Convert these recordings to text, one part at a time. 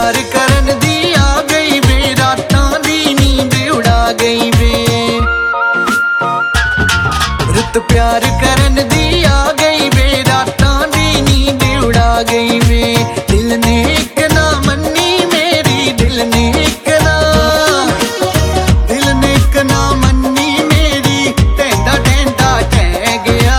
प्यार करन दी आ गई वे, रातां दी नींद उड़ा गई वे। रुत प्यार करन दी आ गई वे, रातां दी नींद उड़ा गई वे। दिल ने एक ना मन्नी मेरी, दिल ने एक ना मन्नी मेरी, टेंदा टेंदा टह गया।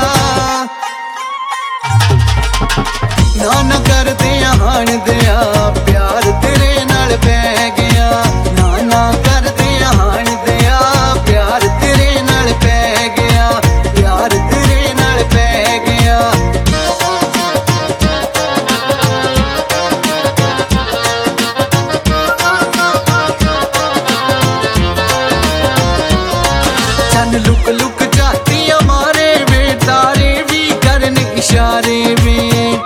ना करदे हाण दिया प्यार तेरे नाल पै गया। ना करदे हाण दिया प्यार तेरे नाल पै गया, प्यार तेरे नाल पै गया। चन लुक लुक झातियां मारे वे, तारे भी करन इशारे वे।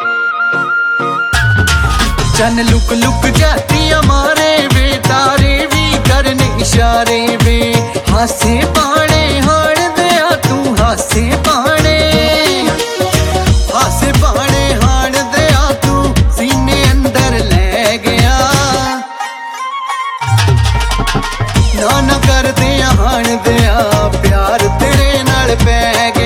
चन लुक लुक झातियां मारे वे, तारे भी करन इशारे वे। हासे पाने हाण दिया तू, हासे पाने हाण दिया तू, सीने अंदर ले गया। ना करदे हाण दिया प्यार तेरे नाल पै